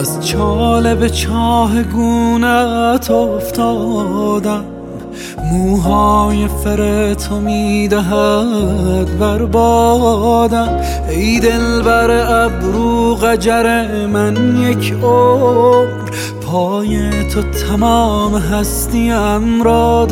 از چاله به چاه گونت افتادم، موهای فر تو میدهد بربادم. ای دلبر ابرو قجر من یک عمر، پای تو تمام هستیم را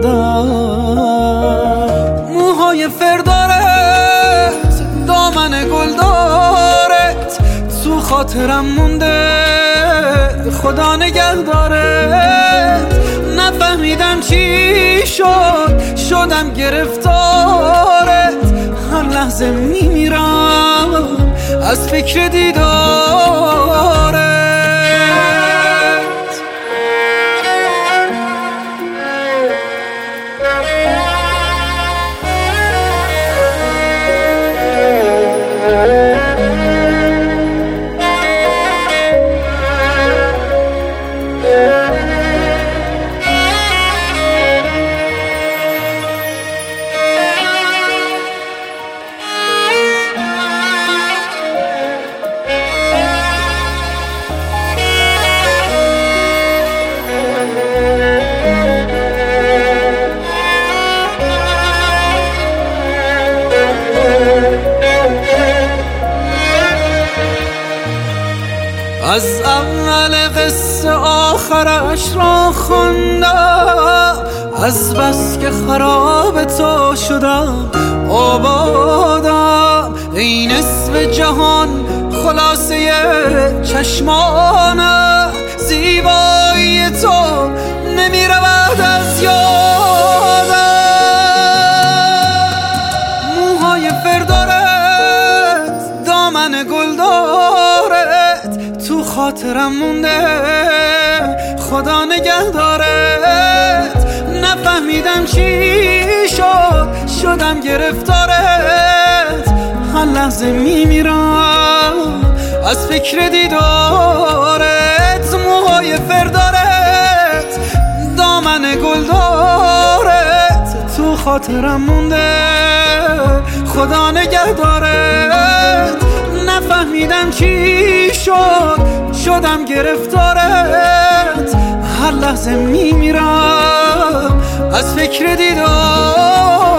دادم. موهای فر دارت، دامن گل دارت، تو خاطرم مونده خدا نگهدارت. نفهمیدم چی شد، شدم گرفتارت، هر لحظه میمیرم از فکر دیدارت. از اول قصه آخرش را خوندم، از بس که خراب تو شدم آبادم. ای نصف جهان خلاصه چشمانم، زیبایی تو نمی رود از یادم. موهای فر دارت، دامن گل دارت، تو خاطرم مونده خدا نگهدارت. نفهمیدم چی شد، شدم گرفتارت، هر لحظه میمیرم از فکر دیدارت. موهای فر دارت، دامن گل دارت، تو خاطرم مونده خدا نگهدارت. نفهمیدم چی شد، شدم گرفتارت، هر لحظه میمیرم از فکر دیدارت.